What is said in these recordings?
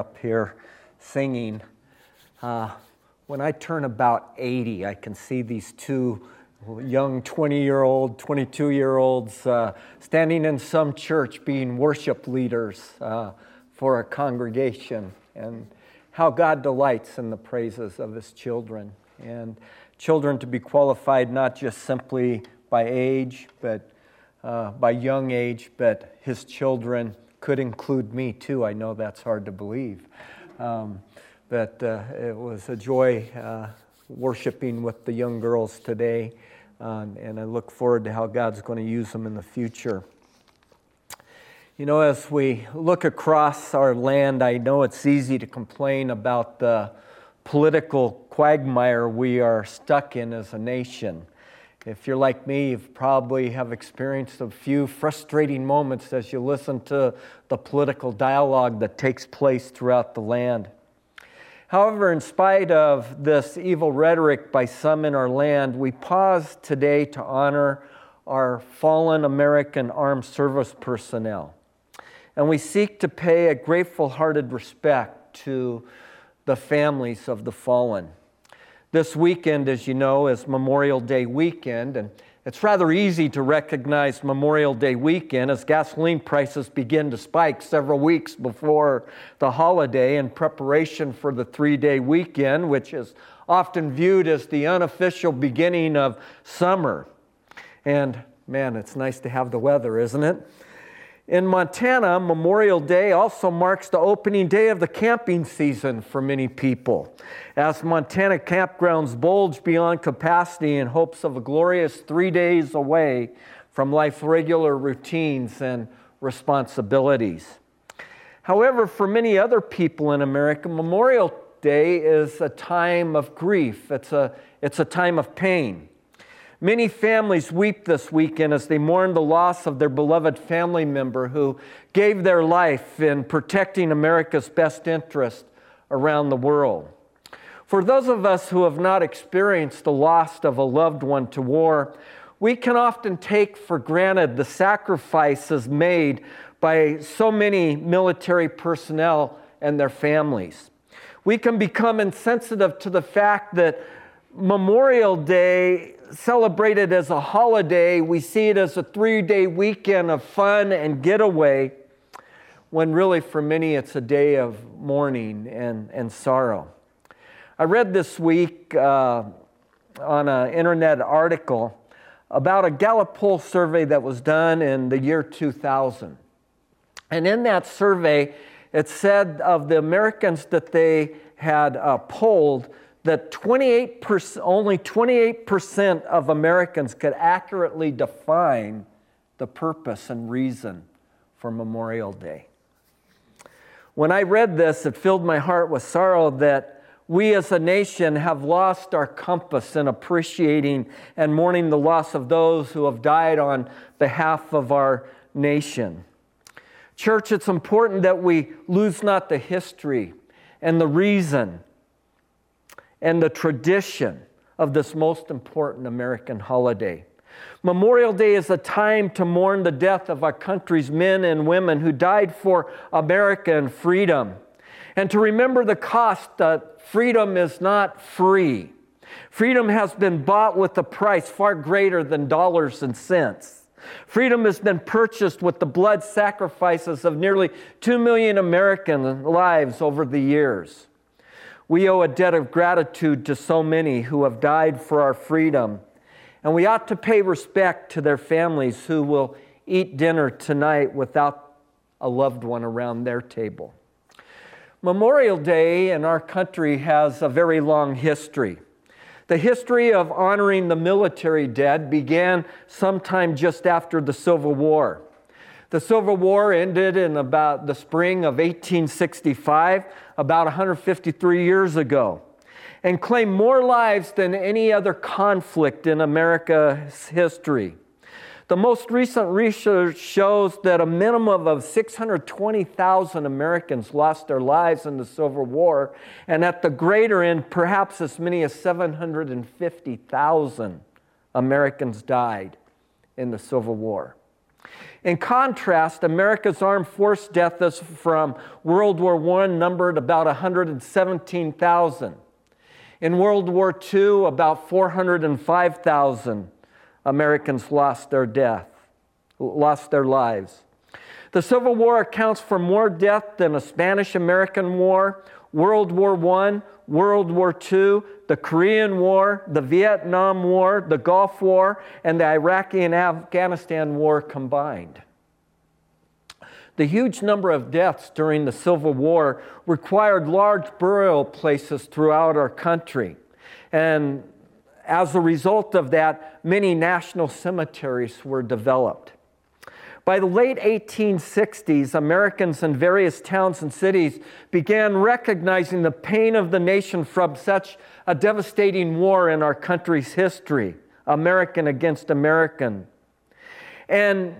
up here singing. When I turn about 80, I can see these two young 20-year-old, 22-year-olds standing in some church being worship leaders for a congregation, and how God delights in the praises of His children. And children to be qualified not just simply by age, but by young age, but His children could include me too. I know that's hard to believe. But it was a joy worshiping with the young girls today, and I look forward to how God's going to use them in the future. You know, as we look across our land, I know it's easy to complain about the political quagmire we are stuck in as a nation. If you're like me, you probably have experienced a few frustrating moments as you listen to the political dialogue that takes place throughout the land. However, in spite of this evil rhetoric by some in our land, we pause today to honor our fallen American armed service personnel. And we seek to pay a grateful-hearted respect to the families of the fallen. This weekend, as you know, is Memorial Day weekend, and it's rather easy to recognize Memorial Day weekend as gasoline prices begin to spike several weeks before the holiday in preparation for the 3-day weekend, which is often viewed as the unofficial beginning of summer. And man, it's nice to have the weather, isn't it? In Montana, Memorial Day also marks the opening day of the camping season for many people, as Montana campgrounds bulge beyond capacity in hopes of a glorious 3 days away from life's regular routines and responsibilities. However, for many other people in America, Memorial Day is a time of grief. It's a time of pain. Many families weep this weekend as they mourn the loss of their beloved family member who gave their life in protecting America's best interest around the world. For those of us who have not experienced the loss of a loved one to war, we can often take for granted the sacrifices made by so many military personnel and their families. We can become insensitive to the fact that Memorial Day, celebrated as a holiday, we see it as a 3-day weekend of fun and getaway, when really for many it's a day of mourning and sorrow. I read this week on an internet article about a Gallup poll survey that was done in the year 2000. And in that survey, it said of the Americans that they had polled, that only 28% of Americans could accurately define the purpose and reason for Memorial Day. When I read this, it filled my heart with sorrow that we as a nation have lost our compass in appreciating and mourning the loss of those who have died on behalf of our nation. Church, it's important that we lose not the history and the reason and the tradition of this most important American holiday. Memorial Day is a time to mourn the death of our country's men and women who died for America and freedom, and to remember the cost that freedom is not free. Freedom has been bought with a price far greater than dollars and cents. Freedom has been purchased with the blood sacrifices of nearly 2 million American lives over the years. We owe a debt of gratitude to so many who have died for our freedom, and we ought to pay respect to their families who will eat dinner tonight without a loved one around their table. Memorial Day in our country has a very long history. The history of honoring the military dead began sometime just after the Civil War. The Civil War ended in about the spring of 1865, about 153 years ago, and claimed more lives than any other conflict in America's history. The most recent research shows that a minimum of 620,000 Americans lost their lives in the Civil War, and at the greater end, perhaps as many as 750,000 Americans died in the Civil War. In contrast, America's armed force deaths from World War I numbered about 117,000. In World War II, about 405,000 Americans lost their lives. The Civil War accounts for more death than the Spanish-American War, World War I, World War II, the Korean War, the Vietnam War, the Gulf War, and the Iraqi and Afghanistan War combined. The huge number of deaths during the Civil War required large burial places throughout our country. And as a result of that, many national cemeteries were developed. By the late 1860s, Americans in various towns and cities began recognizing the pain of the nation from such a devastating war in our country's history, American against American. And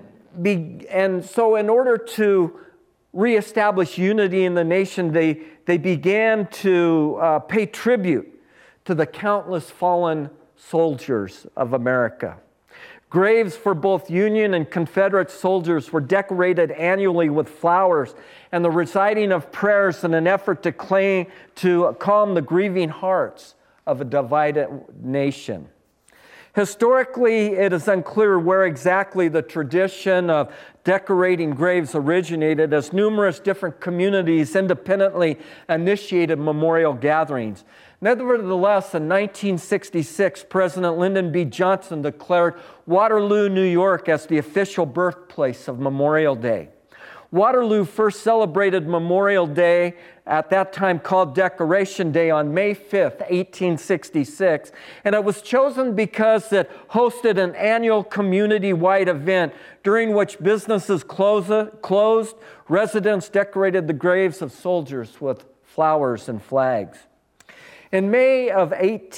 so in order to reestablish unity in the nation, they began to pay tribute to the countless fallen soldiers of America. Graves for both Union and Confederate soldiers were decorated annually with flowers and the reciting of prayers in an effort to calm the grieving hearts of a divided nation. Historically, it is unclear where exactly the tradition of decorating graves originated, as numerous different communities independently initiated memorial gatherings. Nevertheless, in 1966, President Lyndon B. Johnson declared Waterloo, New York, as the official birthplace of Memorial Day. Waterloo first celebrated Memorial Day, at that time called Decoration Day, on May 5th, 1866, and it was chosen because it hosted an annual community-wide event during which businesses closed, residents decorated the graves of soldiers with flowers and flags. In May of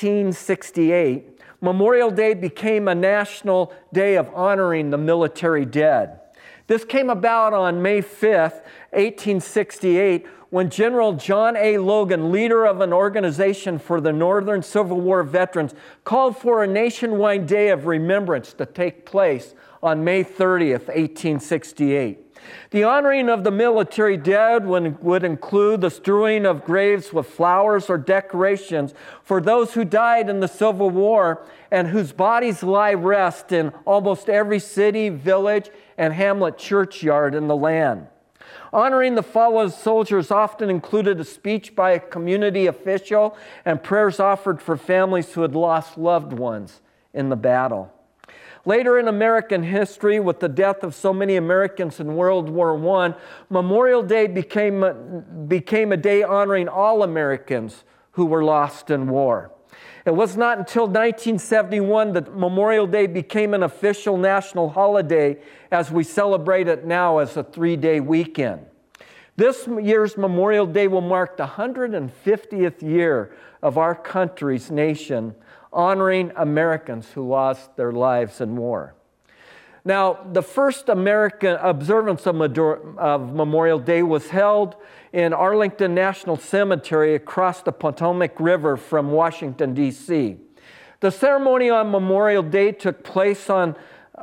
1868, Memorial Day became a national day of honoring the military dead. This came about on May 5th, 1868, when General John A. Logan, leader of an organization for the Northern Civil War veterans, called for a nationwide day of remembrance to take place on May 30th, 1868. The honoring of the military dead would include the strewing of graves with flowers or decorations for those who died in the Civil War and whose bodies lie rest in almost every city, village, and hamlet churchyard in the land. Honoring the fallen soldiers often included a speech by a community official and prayers offered for families who had lost loved ones in the battle. Later in American history, with the death of so many Americans in World War I, Memorial Day became a day honoring all Americans who were lost in war. It was not until 1971 that Memorial Day became an official national holiday, as we celebrate it now as a 3-day weekend. This year's Memorial Day will mark the 150th year of our country's nation honoring Americans who lost their lives in war. Now, the first American observance of Memorial Day was held in Arlington National Cemetery across the Potomac River from Washington, D.C. The ceremony on Memorial Day took place on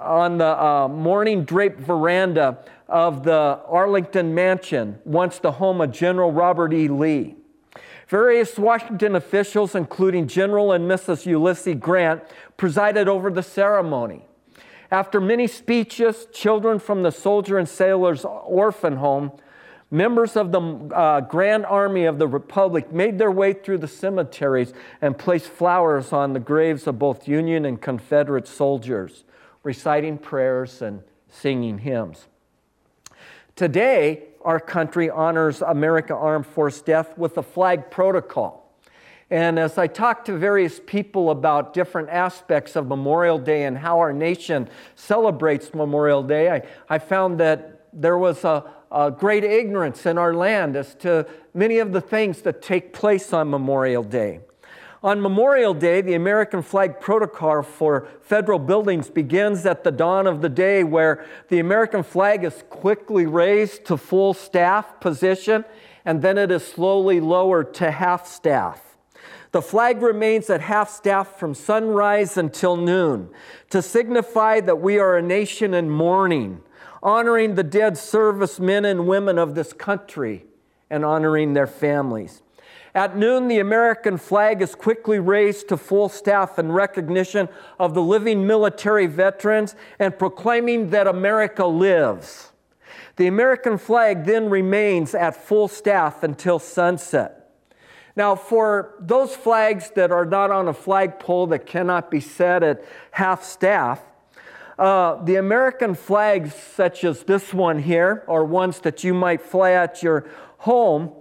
the mourning draped veranda of the Arlington Mansion, once the home of General Robert E. Lee. Various Washington officials, including General and Mrs. Ulysses Grant, presided over the ceremony. After many speeches, children from the Soldier and Sailors Orphan Home, members of the Grand Army of the Republic made their way through the cemeteries and placed flowers on the graves of both Union and Confederate soldiers, reciting prayers and singing hymns. Today, our country honors American Armed Force death with a flag protocol. And as I talked to various people about different aspects of Memorial Day and how our nation celebrates Memorial Day, I found that there was a great ignorance in our land as to many of the things that take place on Memorial Day. On Memorial Day, the American flag protocol for federal buildings begins at the dawn of the day, where the American flag is quickly raised to full staff position, and then it is slowly lowered to half staff. The flag remains at half staff from sunrise until noon to signify that we are a nation in mourning honoring the dead servicemen and women of this country and honoring their families. At noon, the American flag is quickly raised to full staff in recognition of the living military veterans and proclaiming that America lives. The American flag then remains at full staff until sunset. Now, for those flags that are not on a flagpole that cannot be set at half staff, the American flags such as this one here, or ones that you might fly at your home,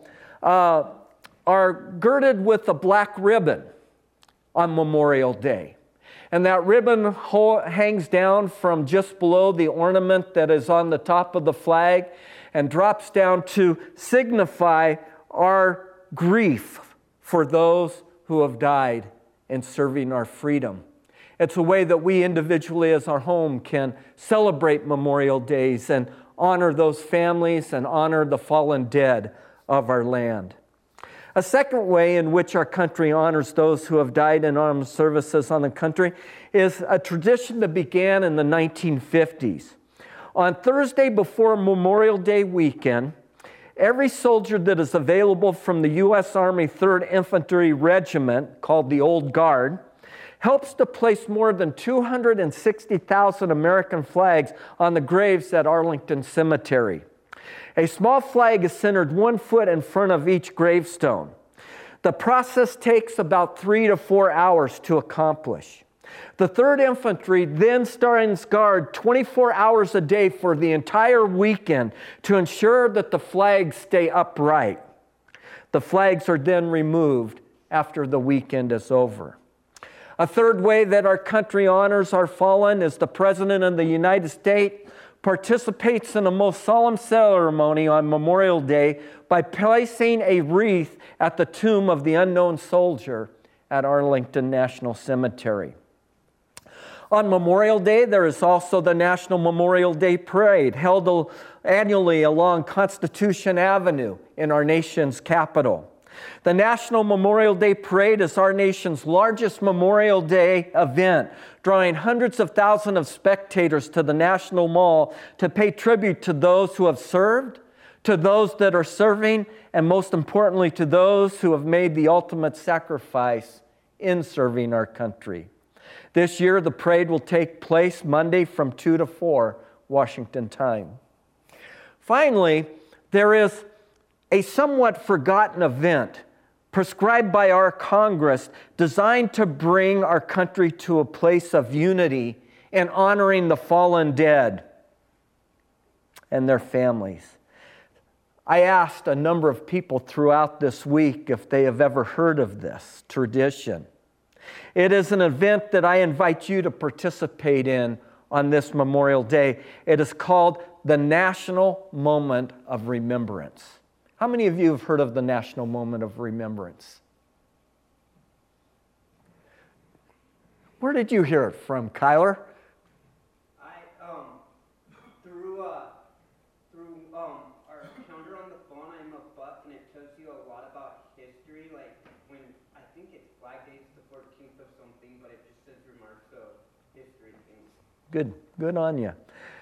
are girded with a black ribbon on Memorial Day. And that ribbon hangs down from just below the ornament that is on the top of the flag and drops down to signify our grief for those who have died in serving our freedom. It's a way that we individually as our home can celebrate Memorial Days and honor those families and honor the fallen dead of our land. A second way in which our country honors those who have died in armed services on the country is a tradition that began in the 1950s. On Thursday before Memorial Day weekend, every soldier that is available from the U.S. Army 3rd Infantry Regiment, called the Old Guard, helps to place more than 260,000 American flags on the graves at Arlington Cemetery. A small flag is centered 1 foot in front of each gravestone. The process takes about 3 to 4 hours to accomplish. The 3rd Infantry then stands guard 24 hours a day for the entire weekend to ensure that the flags stay upright. The flags are then removed after the weekend is over. A third way that our country honors our fallen is the President of the United States participates in a most solemn ceremony on Memorial Day by placing a wreath at the tomb of the unknown soldier at Arlington National Cemetery. On Memorial Day, there is also the National Memorial Day Parade held annually along Constitution Avenue in our nation's capital. The National Memorial Day Parade is our nation's largest Memorial Day event, drawing hundreds of thousands of spectators to the National Mall to pay tribute to those who have served, to those that are serving, and most importantly, to those who have made the ultimate sacrifice in serving our country. This year, the parade will take place Monday from 2 to 4 Washington time. Finally, there is a somewhat forgotten event prescribed by our Congress designed to bring our country to a place of unity in honoring the fallen dead and their families. I asked a number of people throughout this week if they have ever heard of this tradition. It is an event that I invite you to participate in on this Memorial Day. It is called the National Moment of Remembrance. How many of you have heard of the National Moment of Remembrance? Where did you hear it from, Kyler? Through our calendar on the phone, I'm a buff, and it tells you a lot about history. Like when I think it's Flag Day, it's the 14th of something, but it just says remarks of history things. Good on you.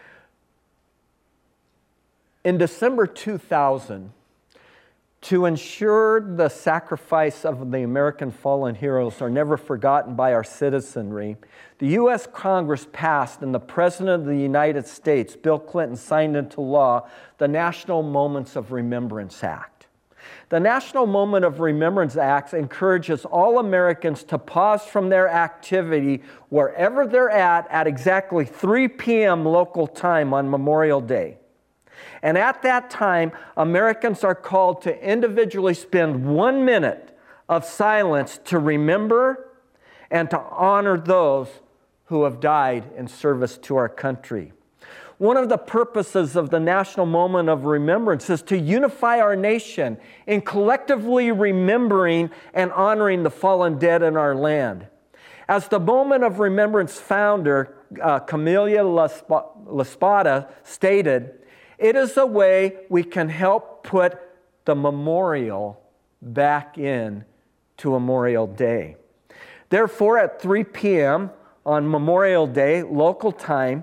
In December 2000, to ensure the sacrifice of the American fallen heroes are never forgotten by our citizenry, the U.S. Congress passed and the President of the United States, Bill Clinton, signed into law the National Moments of Remembrance Act. The National Moment of Remembrance Act encourages all Americans to pause from their activity wherever they're at exactly 3 p.m. local time on Memorial Day. And at that time, Americans are called to individually spend 1 minute of silence to remember and to honor those who have died in service to our country. One of the purposes of the National Moment of Remembrance is to unify our nation in collectively remembering and honoring the fallen dead in our land. As the Moment of Remembrance founder, Camelia Laspada, stated, it is a way we can help put the memorial back in to Memorial Day. Therefore, at 3 p.m. on Memorial Day, local time,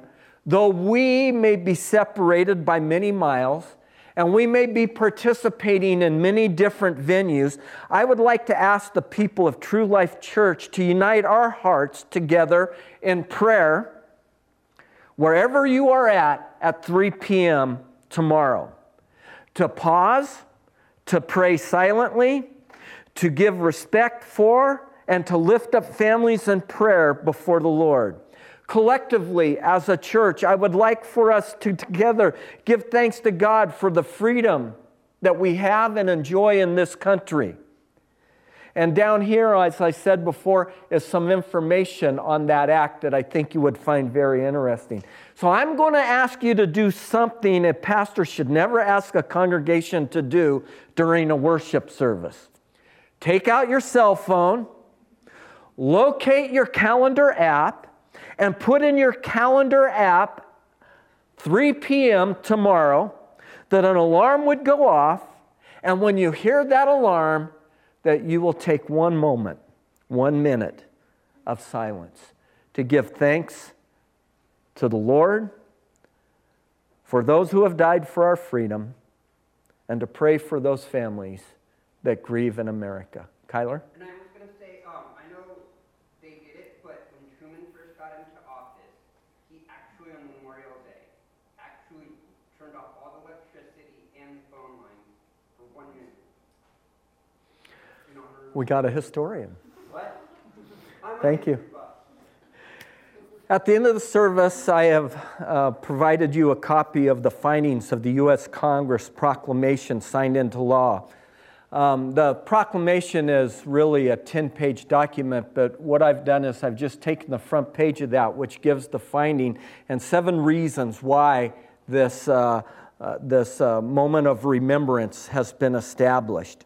though we may be separated by many miles, and we may be participating in many different venues, I would like to ask the people of True Life Church to unite our hearts together in prayer wherever you are at 3 p.m. tomorrow. To pause, to pray silently, to give respect for, and to lift up families in prayer before the Lord. Collectively, as a church, I would like for us to together give thanks to God for the freedom that we have and enjoy in this country. And down here, as I said before, is some information on that act that I think you would find very interesting. So I'm going to ask you to do something a pastor should never ask a congregation to do during a worship service. Take out your cell phone, locate your calendar app, and put in your calendar app 3 p.m. tomorrow that an alarm would go off, and when you hear that alarm, that you will take 1 moment, 1 minute of silence to give thanks to the Lord for those who have died for our freedom and to pray for those families that grieve in America. Kyler? And I was going to say, I know they did it, but when Truman first got into office, he actually on Memorial Day turned off all the electricity and the phone lines for 1 minute. We got a historian. What? Thank you. At the end of the service, I have provided you a copy of the findings of the U.S. Congress proclamation signed into law. The proclamation is really a 10-page document, but what I've done is I've just taken the front page of that, which gives the finding and 7 reasons why this moment of remembrance has been established.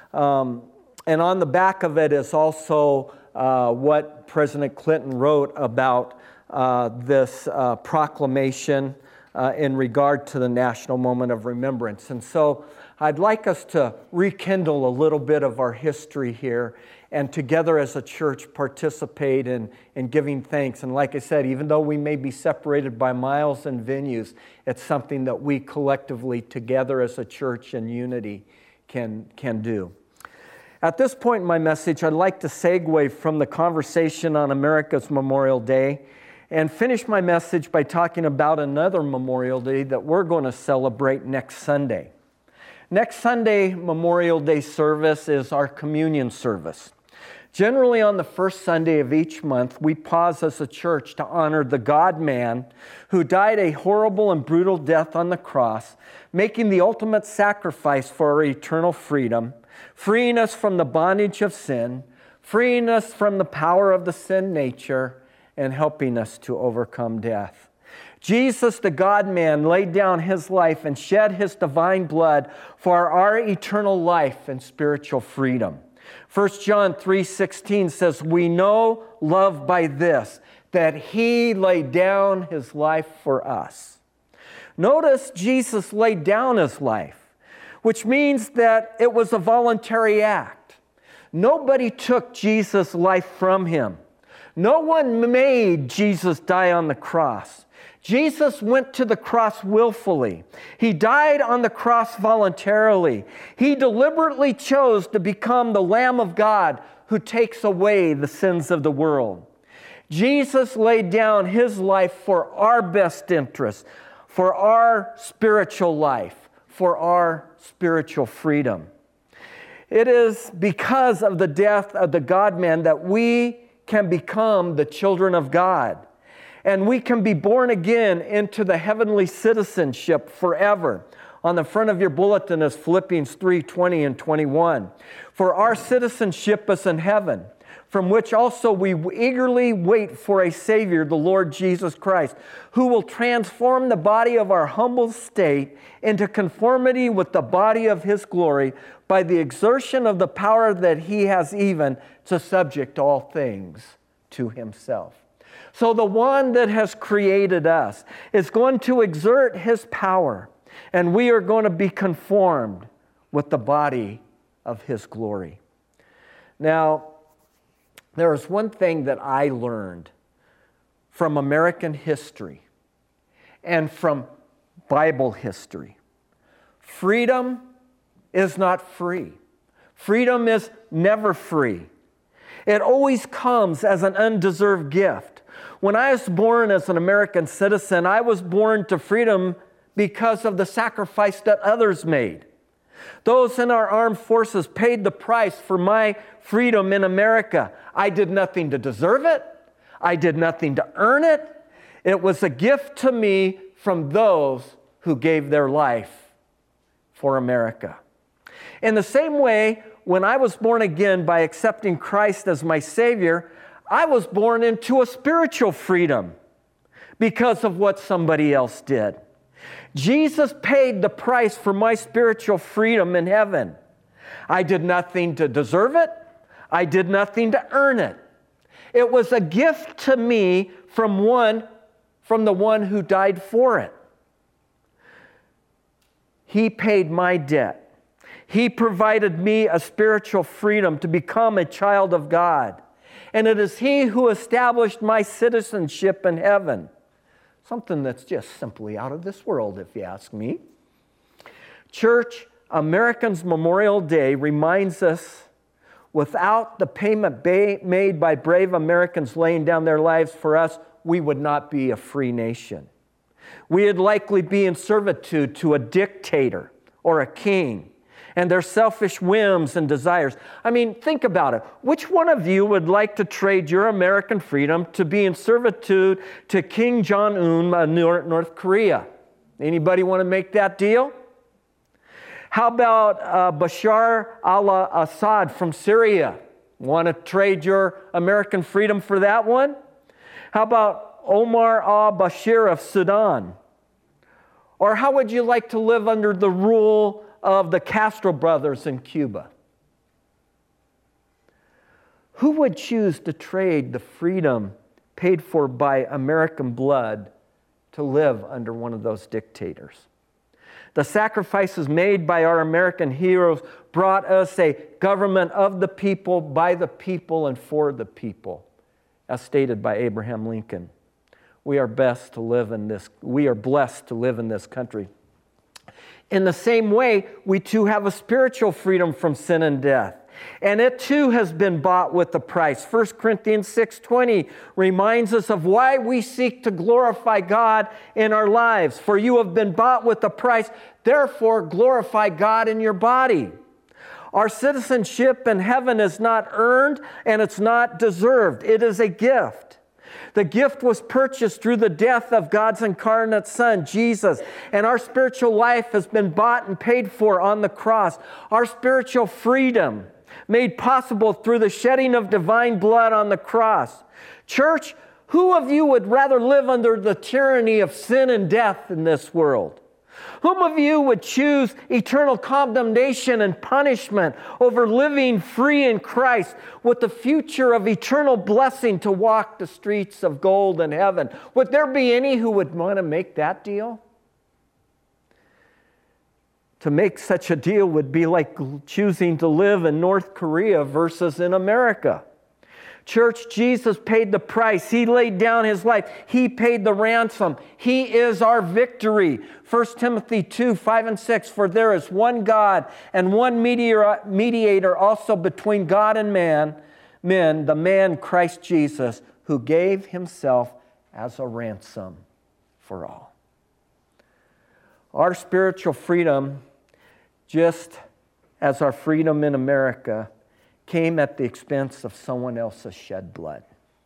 And on the back of it is also what President Clinton wrote about this proclamation in regard to the National Moment of Remembrance. And so I'd like us to rekindle a little bit of our history here and together as a church participate in giving thanks. And like I said, even though we may be separated by miles and venues, it's something that we collectively together as a church in unity can do. At this point in my message, I'd like to segue from the conversation on America's Memorial Day and finish my message by talking about another Memorial Day that we're going to celebrate next Sunday. Next Sunday, Memorial Day service is our communion service. Generally, on the first Sunday of each month, we pause as a church to honor the God-man who died a horrible and brutal death on the cross, making the ultimate sacrifice for our eternal freedom, freeing us from the bondage of sin, freeing us from the power of the sin nature, and helping us to overcome death. Jesus, the God-man, laid down his life and shed his divine blood for our eternal life and spiritual freedom. 1 John 3:16 says, "We know love by this, that he laid down his life for us." Notice Jesus laid down his life, which means that it was a voluntary act. Nobody took Jesus' life from him. No one made Jesus die on the cross. Jesus went to the cross willfully. He died on the cross voluntarily. He deliberately chose to become the Lamb of God who takes away the sins of the world. Jesus laid down his life for our best interest, for our spiritual life, for our spiritual freedom. It is because of the death of the God-man that we can become the children of God. And we can be born again into the heavenly citizenship forever. On the front of your bulletin is Philippians 3:20 and 21. For our citizenship is in heaven, from which also we eagerly wait for a Savior, the Lord Jesus Christ, who will transform the body of our humble state into conformity with the body of his glory by the exertion of the power that he has even to subject all things to himself. So the one that has created us is going to exert his power, and we are going to be conformed with the body of his glory. Now, there is one thing that I learned from American history, and from Bible history. Freedom is not free. Freedom is never free. It always comes as an undeserved gift. When I was born as an American citizen, I was born to freedom because of the sacrifice that others made. Those in our armed forces paid the price for my freedom in America. I did nothing to deserve it. I did nothing to earn it. It was a gift to me from those who gave their life for America. In the same way, when I was born again by accepting Christ as my Savior, I was born into a spiritual freedom because of what somebody else did. Jesus paid the price for my spiritual freedom in heaven. I did nothing to deserve it. I did nothing to earn it. It was a gift to me from the one who died for it. He paid my debt. He provided me a spiritual freedom to become a child of God. And it is He who established my citizenship in heaven. Something that's just simply out of this world, if you ask me. Church, Americans' Memorial Day reminds us, without the payment made by brave Americans laying down their lives for us, we would not be a free nation. We would likely be in servitude to a dictator or a king and their selfish whims and desires. I mean, think about it. Which one of you would like to trade your American freedom to be in servitude to King Jong-un of North Korea? Anybody want to make that deal? How about Bashar al-Assad from Syria? Want to trade your American freedom for that one? How about Omar al-Bashir of Sudan? Or how would you like to live under the rule of the Castro brothers in Cuba? Who would choose to trade the freedom paid for by American blood to live under one of those dictators? The sacrifices made by our American heroes brought us a government of the people, by the people, and for the people, as stated by Abraham Lincoln. We are blessed to live in this country. In the same way, we too have a spiritual freedom from sin and death. And it too has been bought with a price. 1 Corinthians 6:20 reminds us of why we seek to glorify God in our lives. For you have been bought with a price, therefore glorify God in your body. Our citizenship in heaven is not earned and it's not deserved. It is a gift. The gift was purchased through the death of God's incarnate Son, Jesus. And our spiritual life has been bought and paid for on the cross. Our spiritual freedom made possible through the shedding of divine blood on the cross. Church, who of you would rather live under the tyranny of sin and death in this world? Whom of you would choose eternal condemnation and punishment over living free in Christ with the future of eternal blessing to walk the streets of gold in heaven? Would there be any who would want to make that deal? To make such a deal would be like choosing to live in North Korea versus in America. Church, Jesus paid the price. He laid down His life. He paid the ransom. He is our victory. 1 Timothy 2:5-6, for there is one God and one mediator also between God and men, the man Christ Jesus, who gave Himself as a ransom for all. Our spiritual freedom, just as our freedom in America, came at the expense of someone else's shed blood.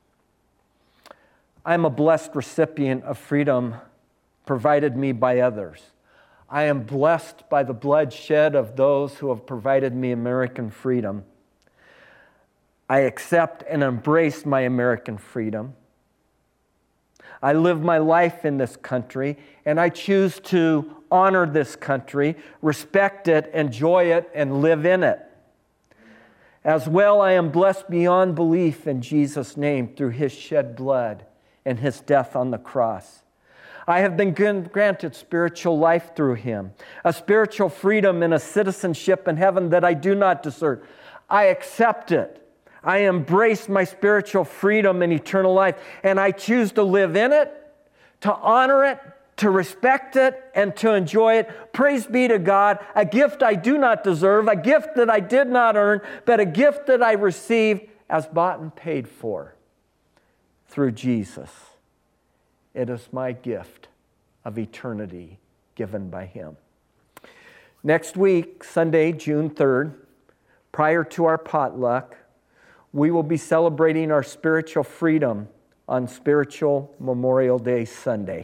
I'm a blessed recipient of freedom provided me by others. I am blessed by the blood shed of those who have provided me American freedom. I accept and embrace my American freedom. I live my life in this country, and I choose to honor this country, respect it, enjoy it, and live in it. As well, I am blessed beyond belief in Jesus' name through His shed blood and His death on the cross. I have been granted spiritual life through Him, a spiritual freedom and a citizenship in heaven that I do not deserve. I accept it. I embrace my spiritual freedom and eternal life, and I choose to live in it, to honor it, to respect it, and to enjoy it. Praise be to God, a gift I do not deserve, a gift that I did not earn, but a gift that I received as bought and paid for through Jesus. It is my gift of eternity given by Him. Next week, Sunday, June 3rd, prior to our potluck, we will be celebrating our spiritual freedom on Spiritual Memorial Day Sunday.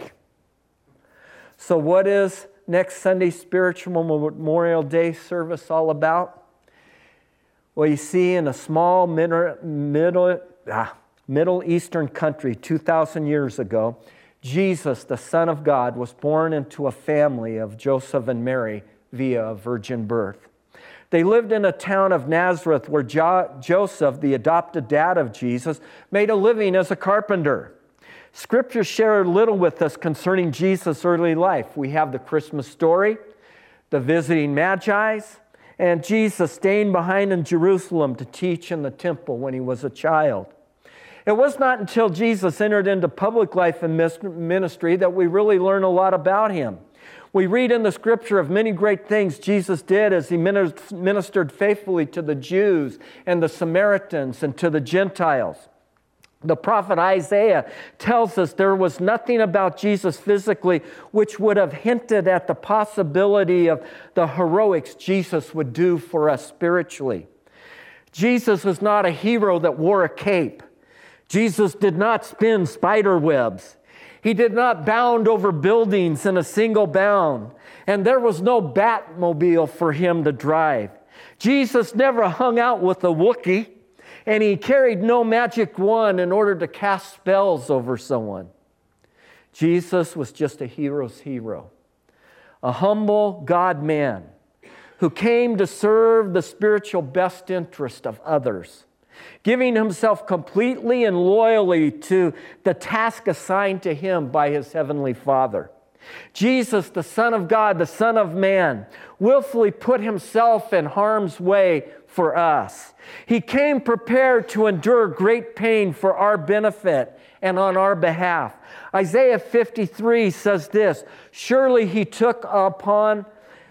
So what is next Sunday's Spiritual Memorial Day service all about? Well, you see, in a small Middle Eastern country 2,000 years ago, Jesus, the Son of God, was born into a family of Joseph and Mary via a virgin birth. They lived in a town of Nazareth where Joseph, the adopted dad of Jesus, made a living as a carpenter. Scripture shared little with us concerning Jesus' early life. We have the Christmas story, the visiting Magi's, and Jesus staying behind in Jerusalem to teach in the temple when he was a child. It was not until Jesus entered into public life and ministry that we really learn a lot about him. We read in the Scripture of many great things Jesus did as he ministered faithfully to the Jews and the Samaritans and to the Gentiles. The prophet Isaiah tells us there was nothing about Jesus physically which would have hinted at the possibility of the heroics Jesus would do for us spiritually. Jesus was not a hero that wore a cape. Jesus did not spin spider webs. He did not bound over buildings in a single bound. And there was no Batmobile for him to drive. Jesus never hung out with a Wookiee. And he carried no magic wand in order to cast spells over someone. Jesus was just a hero's hero. A humble God-man who came to serve the spiritual best interest of others, giving himself completely and loyally to the task assigned to him by his heavenly Father. Jesus, the Son of God, the Son of Man, willfully put himself in harm's way for us. He came prepared to endure great pain for our benefit and on our behalf. Isaiah 53 says this, Surely he took upon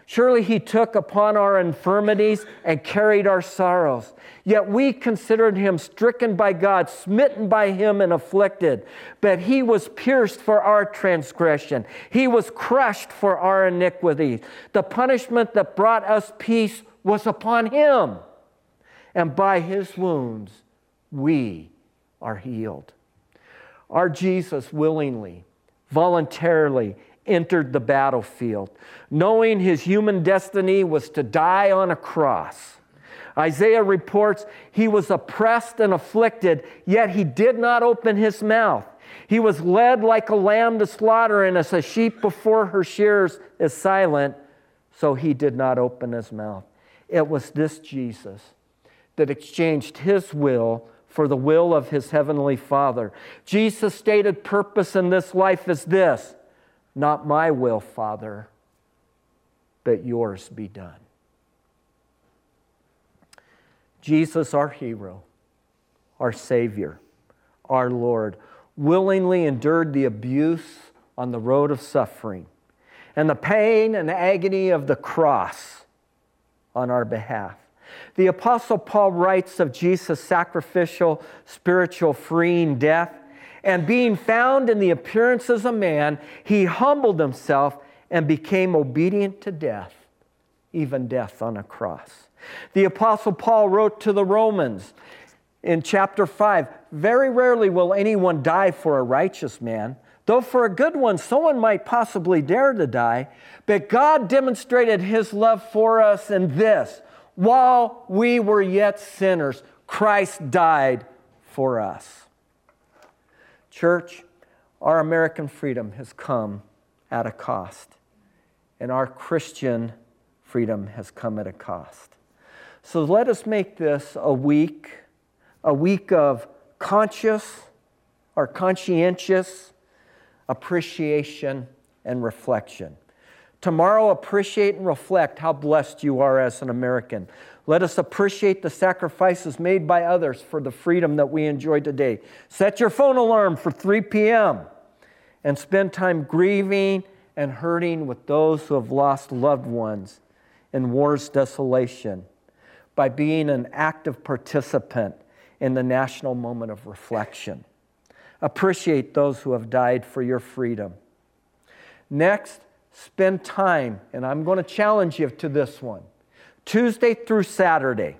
our infirmities and carried our sorrows. Yet we considered him stricken by God, smitten by him and afflicted. But he was pierced for our transgression. He was crushed for our iniquities. The punishment that brought us peace was upon him. And by his wounds we are healed. Our Jesus willingly, voluntarily entered the battlefield, knowing his human destiny was to die on a cross. Isaiah reports he was oppressed and afflicted, yet he did not open his mouth. He was led like a lamb to slaughter, and as a sheep before her shearers is silent, so he did not open his mouth. It was this Jesus that exchanged his will for the will of his heavenly Father. Jesus' stated purpose in this life is this, not my will, Father, but yours be done. Jesus, our hero, our Savior, our Lord, willingly endured the abuse on the road of suffering and the pain and agony of the cross on our behalf. The Apostle Paul writes of Jesus' sacrificial, spiritual, freeing death, and being found in the appearance as a man, he humbled himself and became obedient to death, even death on a cross. The Apostle Paul wrote to the Romans in chapter 5, Very rarely will anyone die for a righteous man, though for a good one someone might possibly dare to die. But God demonstrated his love for us in this, while we were yet sinners, Christ died for us. Church, our American freedom has come at a cost, and our Christian freedom has come at a cost. So let us make this a week of conscientious appreciation and reflection. Tomorrow, appreciate and reflect how blessed you are as an American. Let us appreciate the sacrifices made by others for the freedom that we enjoy today. Set your phone alarm for 3 p.m. and spend time grieving and hurting with those who have lost loved ones in war's desolation by being an active participant in the national moment of reflection. Appreciate those who have died for your freedom. Next, spend time, and I'm going to challenge you to this one, Tuesday through Saturday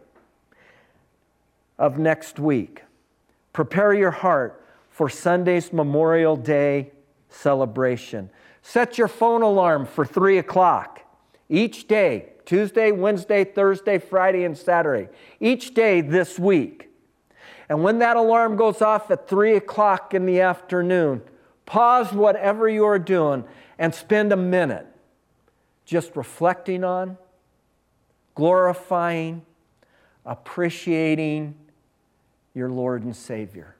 of next week. Prepare your heart for Sunday's Memorial Day celebration. Set your phone alarm for 3 o'clock each day, Tuesday, Wednesday, Thursday, Friday, and Saturday, each day this week. And when that alarm goes off at 3 o'clock in the afternoon, pause whatever you are doing and spend a minute just reflecting on, glorifying, appreciating your Lord and Savior.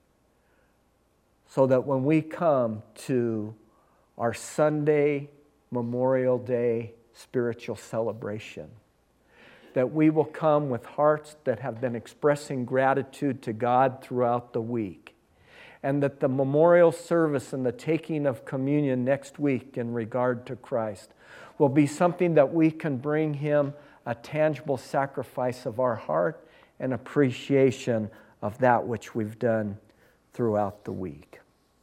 So that when we come to our Sunday Memorial Day spiritual celebration, that we will come with hearts that have been expressing gratitude to God throughout the week, and that the memorial service and the taking of communion next week in regard to Christ will be something that we can bring Him a tangible sacrifice of our heart and appreciation of that which we've done throughout the week.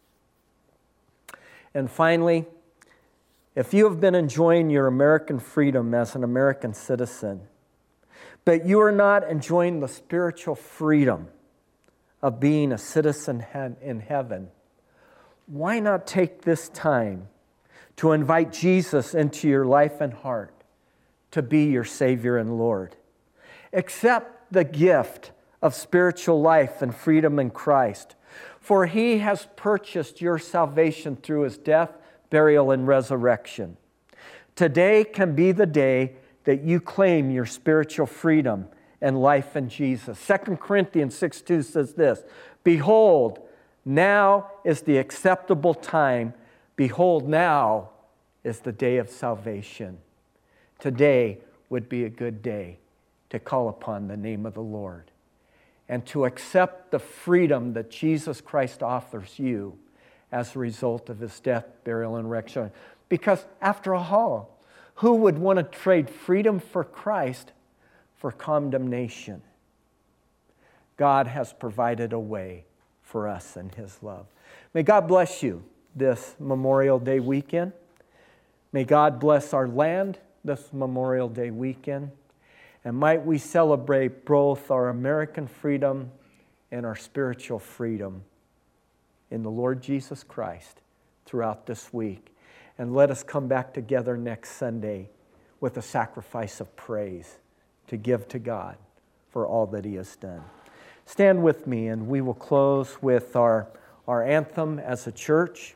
And finally, if you have been enjoying your American freedom as an American citizen, but you are not enjoying the spiritual freedom of being a citizen in heaven, why not take this time to invite Jesus into your life and heart to be your Savior and Lord? Accept the gift of spiritual life and freedom in Christ, for He has purchased your salvation through His death, burial, and resurrection. Today can be the day that you claim your spiritual freedom and life in Jesus. 2 Corinthians 6:2 says this, "Behold, now is the acceptable time. Behold, now is the day of salvation." Today would be a good day to call upon the name of the Lord and to accept the freedom that Jesus Christ offers you as a result of His death, burial, and resurrection. Because after all, who would want to trade freedom for Christ for condemnation? God has provided a way for us in His love. May God bless you this Memorial Day weekend. May God bless our land this Memorial Day weekend. And might we celebrate both our American freedom and our spiritual freedom in the Lord Jesus Christ throughout this week. And let us come back together next Sunday with a sacrifice of praise to give to God for all that He has done. Stand with me, and we will close with our anthem as a church.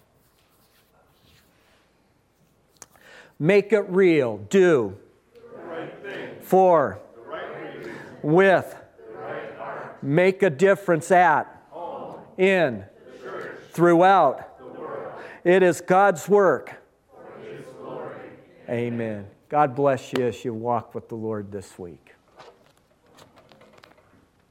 Make it real. Do. The right thing. For. The right reason. With. The right heart. Make a difference at. Home. In. The church. Throughout. The world. It is God's work. For His glory. Amen. God bless you as you walk with the Lord this week.